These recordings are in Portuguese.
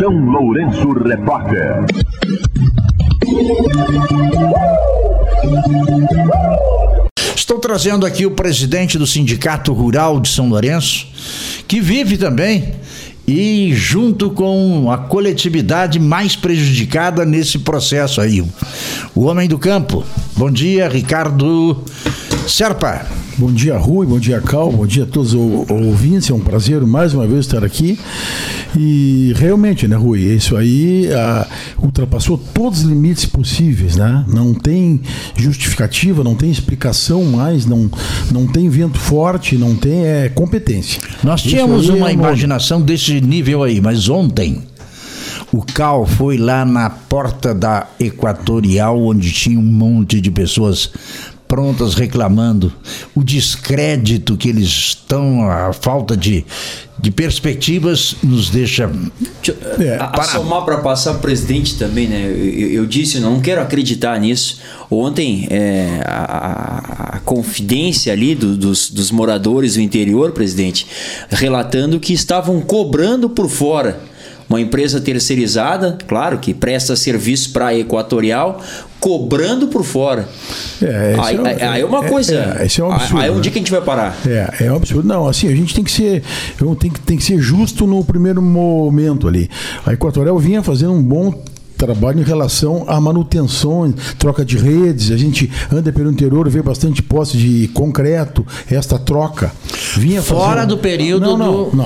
São Lourenço Repórter. Estou trazendo aqui o presidente do Sindicato Rural de São Lourenço, que vive também e junto com a coletividade mais prejudicada nesse processo aí, o homem do campo. Bom dia, Ricardo Serpa. Bom dia, Rui, bom dia, Cal, bom dia a todos os ouvintes, é um prazer mais uma vez estar aqui. E realmente, né, Rui, isso aí ultrapassou todos os limites possíveis, né? Não tem justificativa, não tem explicação mais, não tem vento forte, não tem competência. Nós tínhamos uma imaginação desse nível aí, mas ontem o Cal foi lá na porta da Equatorial, onde tinha um monte de pessoas prontas reclamando o descrédito que eles estão, a falta de perspectivas nos deixa somar para passar presidente também, né? Eu disse, não quero acreditar nisso. Ontem a confidência ali dos moradores do interior, presidente, relatando que estavam cobrando por fora uma empresa terceirizada, claro, que presta serviço para a Equatorial, cobrando por fora. Aí é uma coisa. Esse é um absurdo, aí é um dia que a gente vai parar. É um absurdo. Não, assim, a gente tem que ser justo no primeiro momento ali. A Equatorial vinha fazendo um bom trabalho em relação à manutenção, troca de redes. A gente anda pelo interior, vê bastante posse de concreto, esta troca. Vinha fora do período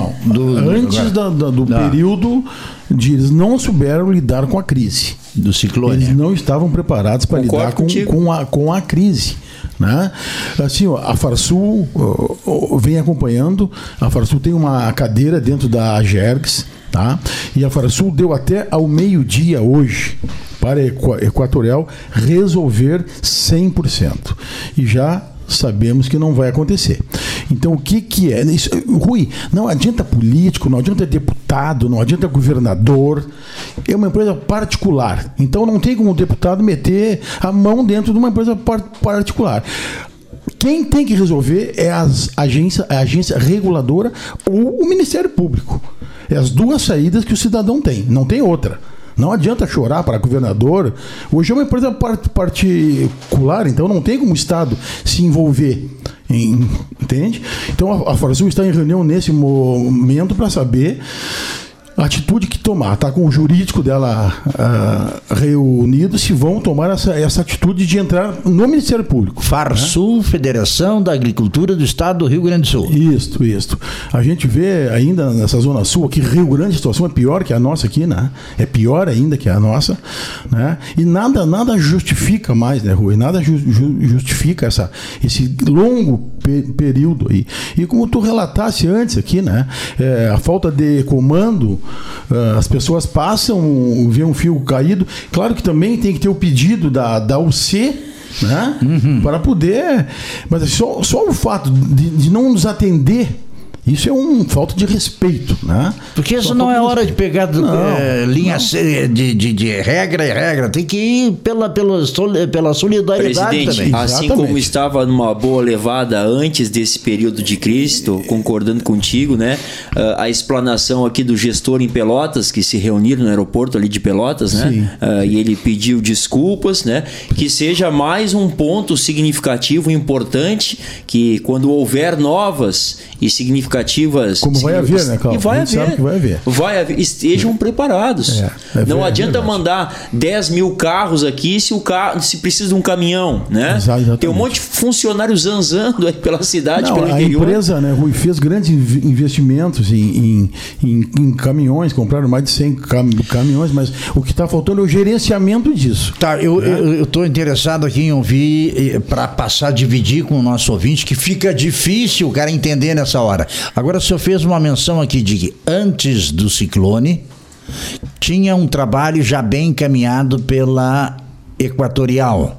antes do período de eles não souberam lidar com a crise. Do ciclone. Eles não estavam preparados para lidar com a crise. Né? Assim, a Farsul vem acompanhando. A Farsul tem uma cadeira dentro da Agergs, tá? E a Farsul deu até ao meio-dia hoje para a Equatorial resolver 100%. E já sabemos que não vai acontecer. Então, o que é? Isso, Rui, não adianta político, não adianta deputado, não adianta governador. É uma empresa particular. Então, não tem como o deputado meter a mão dentro de uma empresa particular. Quem tem que resolver é a agência reguladora ou o Ministério Público. É as duas saídas que o cidadão tem, não tem outra. Não adianta chorar para governador. Hoje é uma empresa particular, então não tem como o Estado se envolver. Entende? Então a Farsul está em reunião nesse momento para saber a atitude que tomar. Está com o jurídico dela reunido, se vão tomar essa atitude de entrar no Ministério Público. Farsul, né? Federação da Agricultura do Estado do Rio Grande do Sul. Isso. A gente vê ainda nessa Zona Sul aqui, Rio Grande, a situação é pior que a nossa aqui, né? É pior ainda que a nossa, né? E nada justifica mais, né, Rui? Nada justifica esse longo período aí. E como tu relatasse antes aqui, né? A falta de comando. As pessoas passam, vê um fio caído. Claro que também tem que ter o pedido da UC, né? Para poder. Mas só o fato de não nos atender, isso é falta de respeito, né? Porque isso não é hora de pegar linha de regra e regra. Tem que ir pela solidariedade. Presidente, também. Assim Exatamente. como estava numa boa levada antes desse período de crise, estou concordando contigo, né? A explanação aqui do gestor em Pelotas, que se reuniram no aeroporto ali de Pelotas, né? E ele pediu desculpas, né? Que seja mais um ponto significativo, importante, que quando houver novas e significativas... Como vai haver, né, Carlos? E vai haver. Sabe que vai haver. Estejam preparados. Não adianta mandar 10 mil carros aqui se precisa de um caminhão, né? Exatamente. Tem um monte de funcionários zanzando aí pela cidade, pelo interior. A empresa, né, Rui, fez grandes investimentos em caminhões, compraram mais de 100 caminhões, mas o que está faltando é o gerenciamento disso. Tá, eu estou interessado aqui em ouvir, para passar a dividir com o nosso ouvinte, que fica difícil o cara entender nessa hora. Agora, o senhor fez uma menção aqui de que antes do ciclone tinha um trabalho já bem encaminhado pela Equatorial.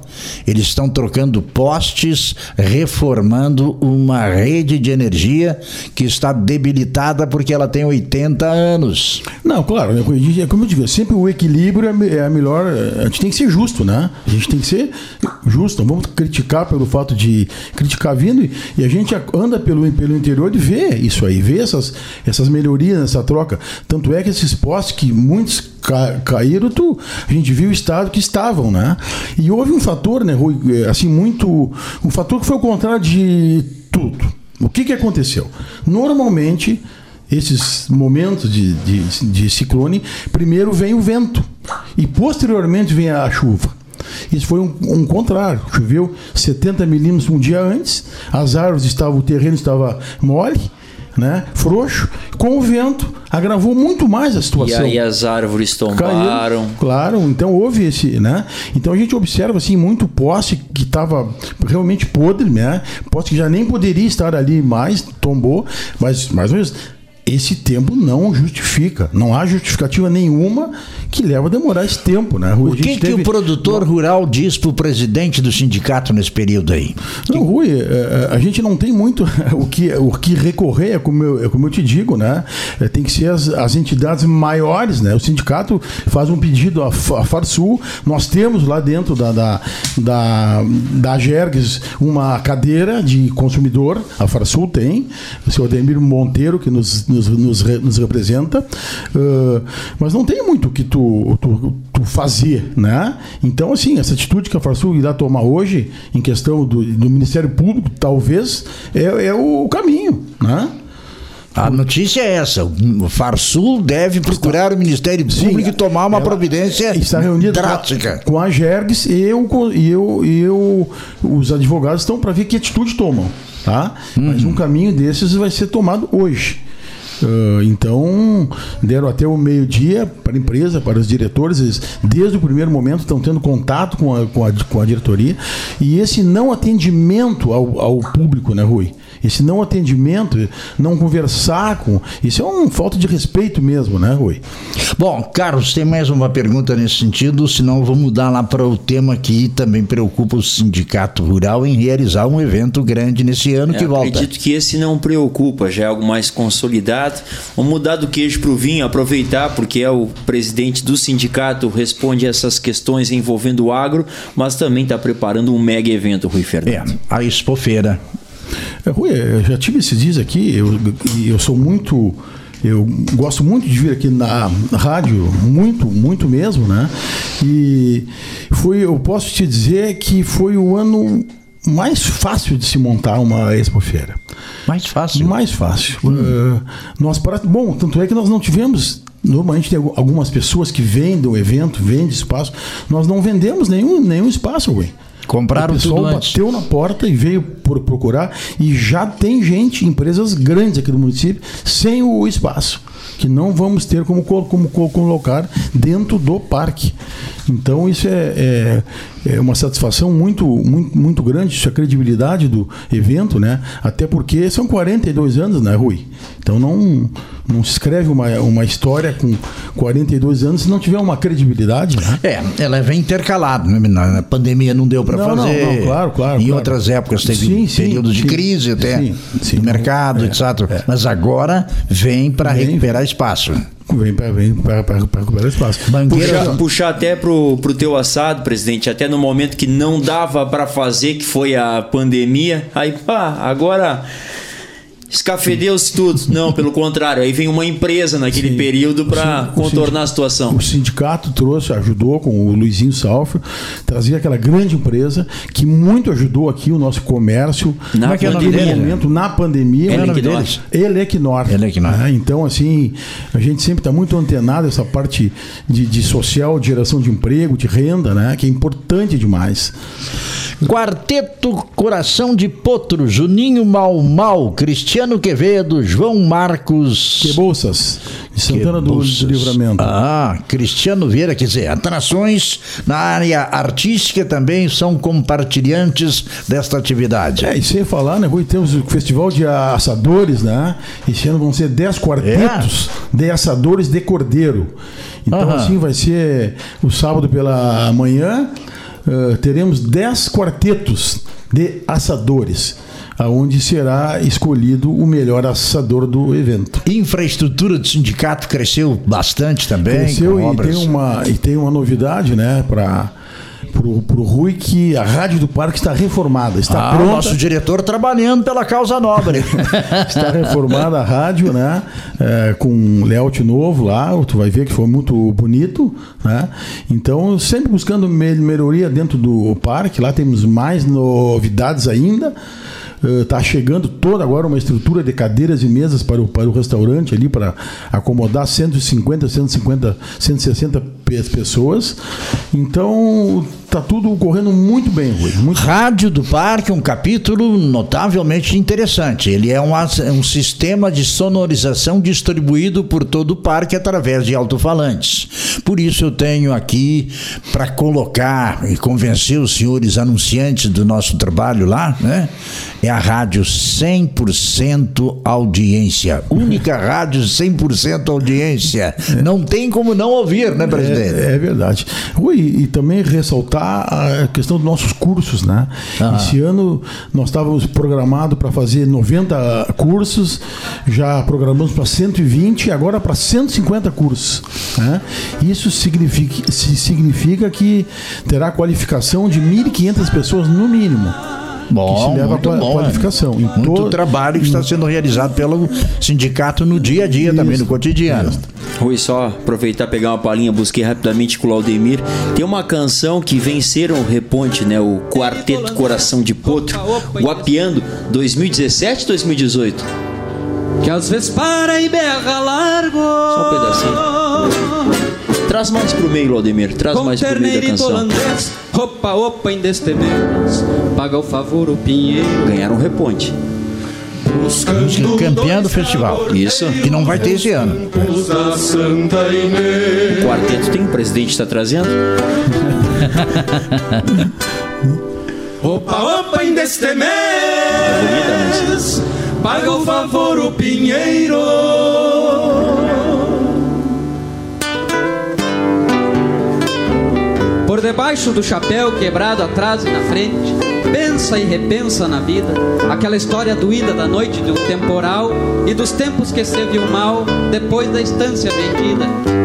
Eles estão trocando postes, reformando uma rede de energia que está debilitada porque ela tem 80 anos. Não, claro, como eu digo, sempre o equilíbrio é a melhor. A gente tem que ser justo, né? A gente tem que ser justo. Não vamos criticar pelo fato de criticar vindo, e a gente anda pelo interior e vê isso aí, vê essas melhorias nessa troca. Tanto é que esses postes que muitos caíram, a gente viu o estado que estavam, né? E houve um fator, né, Rui, assim, um fator que foi o contrário de tudo. O que aconteceu? Normalmente, esses momentos de ciclone, primeiro vem o vento e posteriormente vem a chuva. Isso foi um contrário. Choveu 70 milímetros um dia antes, o terreno estava mole, né, frouxo, com o vento agravou muito mais a situação. E aí as árvores tombaram. Claro, então houve esse, né? Então a gente observa assim muito poste que estava realmente podre, né? Poste que já nem poderia estar ali mais, tombou, mas mais ou menos esse tempo não justifica, não há justificativa nenhuma que leva a demorar esse tempo, né, Rui? O que o produtor rural diz para o presidente do sindicato nesse período aí? Não, Rui, a gente não tem muito o que recorrer, é como eu te digo, né? Tem que ser as entidades maiores, né? O sindicato faz um pedido à Farsul, nós temos lá dentro da Gergs uma cadeira de consumidor, a Farsul tem, o senhor Ademir Monteiro, que nos representa, mas não tem muito o que tu fazer, né? Então, assim, essa atitude que a Farsul irá tomar hoje, em questão do Ministério Público, talvez é o caminho, né? A notícia é essa: o Farsul deve procurar o Ministério Público e tomar uma providência está drástica. Com a Gergs e os advogados estão para ver que atitude tomam, tá? Mas um caminho desses vai ser tomado hoje. Então, deram até o meio-dia para a empresa, para os diretores, eles, desde o primeiro momento, estão tendo contato com a diretoria, e esse não atendimento ao público, né, Rui? Esse não atendimento, não conversar com... Isso é uma falta de respeito mesmo, né, Rui? Bom, Carlos, tem mais uma pergunta nesse sentido, senão eu vou mudar lá para o tema que também preocupa o Sindicato Rural em realizar um evento grande nesse ano que volta. Acredito que esse não preocupa, já é algo mais consolidado. Vamos mudar do queijo para o vinho, aproveitar, porque é o presidente do sindicato, responde essas questões envolvendo o agro, mas também está preparando um mega evento, Rui Fernando. A Expofeira. Rui, eu já tive esses dias aqui, eu gosto muito de vir aqui na rádio, muito mesmo, né? E eu posso te dizer que foi o ano mais fácil de se montar uma Expofeira. Mais fácil? Mais fácil. Bom, tanto é que nós não tivemos... Normalmente tem algumas pessoas que vendem o evento, vendem espaço. Nós não vendemos nenhum espaço, Rui. Compraram tudo antes. O pessoal bateu na porta e veio procurar, e já tem empresas grandes aqui do município, sem o espaço, que não vamos ter como colocar dentro do parque. Então isso é uma satisfação muito grande, isso é a credibilidade do evento, né? Até porque são 42 anos, né, Rui? Então não se escreve uma história com 42 anos se não tiver uma credibilidade, né? Ela vem intercalada, né? Na pandemia não deu para fazer. Claro. Em outras épocas teve períodos de crise até no mercado, etc. Mas agora vem para recuperar espaço. Vem para recuperar espaço. Puxar até pro teu assado, presidente, até no momento que não dava para fazer, que foi a pandemia, aí agora escafedeu-se tudo. Não, pelo contrário, aí vem uma empresa naquele período para contornar a situação. O sindicato ajudou com o Luizinho Salfer, trazia aquela grande empresa que muito ajudou aqui o nosso comércio na pandemia. Elequinor. Então, assim, a gente sempre está muito antenado essa parte de social, de geração de emprego, de renda, né? Que é importante demais. Quarteto Coração de Potro, Juninho Mal, Cristiano Quevedo, João Marcos Quebolsas, de Santana do Livramento. Cristiano Vieira, quer dizer, atrações na área artística também são compartilhantes desta atividade. E sem falar, né, Rui, temos o Festival de Assadores, né? Esse ano vão ser 10 quartetos de assadores de cordeiro. Então, assim, vai ser o sábado pela manhã, teremos 10 quartetos de assadores, onde será escolhido o melhor assador do evento. Infraestrutura do sindicato cresceu bastante também. Cresceu e tem uma novidade, né, pro Rui, que a Rádio do Parque está reformada, está pronta. Nosso diretor trabalhando pela causa nobre. Está reformada a rádio, né? Com layout novo lá, tu vai ver que foi muito bonito, né? Então, sempre buscando melhoria dentro do parque, lá temos mais novidades ainda. Está chegando toda agora uma estrutura de cadeiras e mesas para o restaurante ali, para acomodar 150, 160 pessoas. Então está tudo correndo muito bem, Rui. Rádio do Parque, um capítulo notavelmente interessante. Ele é um sistema de sonorização distribuído por todo o parque através de alto-falantes. Por isso eu tenho aqui para colocar e convencer os senhores anunciantes do nosso trabalho lá, né? É a rádio 100% audiência. Única rádio 100% audiência. Não tem como não ouvir, né, presidente? É verdade. E também ressaltar a questão dos nossos cursos, né? Esse ano nós estávamos programados para fazer 90 cursos, já programamos para 120 e agora para 150 cursos, né? Isso significa que terá qualificação de 1.500 pessoas no mínimo. Bom, que se leva a qualificação. Muito trabalho que está sendo realizado pelo sindicato no dia a dia, também no cotidiano. Rui, só aproveitar, pegar uma palhinha, busquei rapidamente com o Laudemir. Tem uma canção que venceram o reponte, né? O Quarteto Coração de Potro, Guapiando, 2017, 2018. Que às vezes para e berra largo. Só um pedacinho. Traz mais pro meio, Laudemir. Traz mais pro meio da canção. Holandês, opa, em destemenos, paga o favor o pinheiro. Ganharam um reponte. Campeã do festival. Isso. Que não vai ter esse ano. O quarteto tem, o presidente está trazendo. Opa, em destemenos, paga o favor o pinheiro. Por debaixo do chapéu quebrado atrás e na frente, pensa e repensa na vida, aquela história doída da noite de um temporal e dos tempos que se viu mal depois da estância vendida.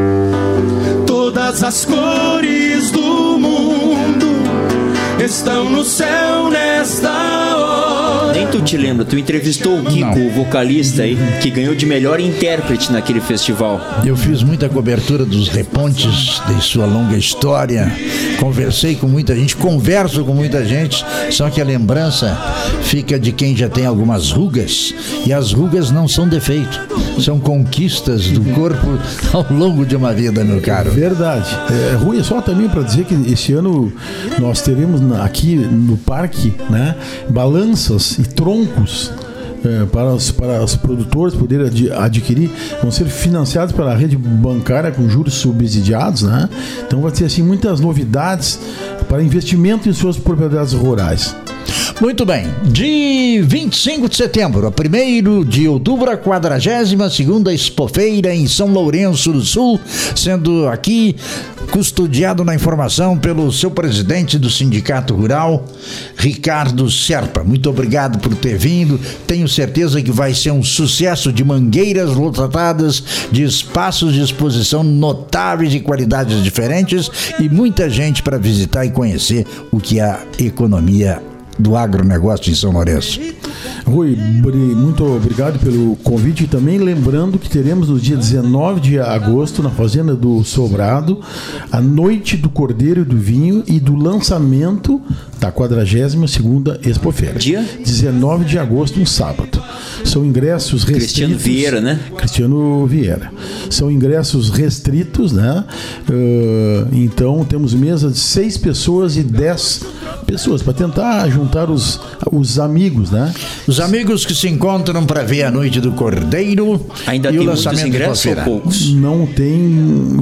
Todas as cores do mundo estão no céu nesta hora. Nem tu te lembra, tu entrevistou o Kiko, o vocalista aí, que ganhou de melhor intérprete naquele festival. Eu fiz muita cobertura dos repontes de sua longa história, conversei com muita gente, converso com muita gente, só que a lembrança fica de quem já tem algumas rugas, e as rugas não são defeito, são conquistas do corpo ao longo de uma vida, meu caro. Verdade. Rui, é só também para dizer que esse ano nós teremos aqui no parque, né, balanças e troncos para os produtores poderem adquirir, vão ser financiados pela rede bancária com juros subsidiados, né? Então vai ter assim muitas novidades para investimento em suas propriedades rurais. Muito bem, de 25 de setembro a 1º de outubro, a 42ª Expofeira em São Lourenço do Sul, sendo aqui custodiado na informação pelo seu presidente do Sindicato Rural, Ricardo Serpa. Muito obrigado por ter vindo, tenho certeza que vai ser um sucesso, de mangueiras lotadas, de espaços de exposição notáveis de qualidades diferentes e muita gente para visitar e conhecer o que é a economia do agronegócio em São Lourenço. Rui, muito obrigado pelo convite, e também lembrando que teremos no dia 19 de agosto, na Fazenda do Sobrado, a Noite do Cordeiro e do Vinho e do lançamento da 42ª Expofeira. Dia? 19 de agosto, um sábado. São ingressos restritos. Cristiano Vieira, né? Cristiano Vieira. São ingressos restritos, né? Então temos mesa de 6 pessoas e 10 pessoas para tentar juntar os amigos, né? Os amigos que se encontram para ver a Noite do Cordeiro. Ainda e tem o muitos lançamento ingressos ou poucos? Não tem,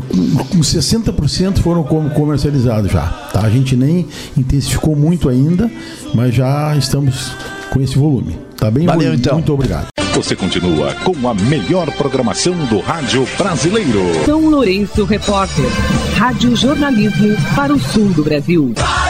60% foram comercializados já, tá? A gente nem intensificou muito ainda, mas já estamos com esse volume. Tá bem? Valeu, então. Muito obrigado. Você continua com a melhor programação do rádio brasileiro. São Lourenço Repórter. Rádio Jornalismo para o sul do Brasil.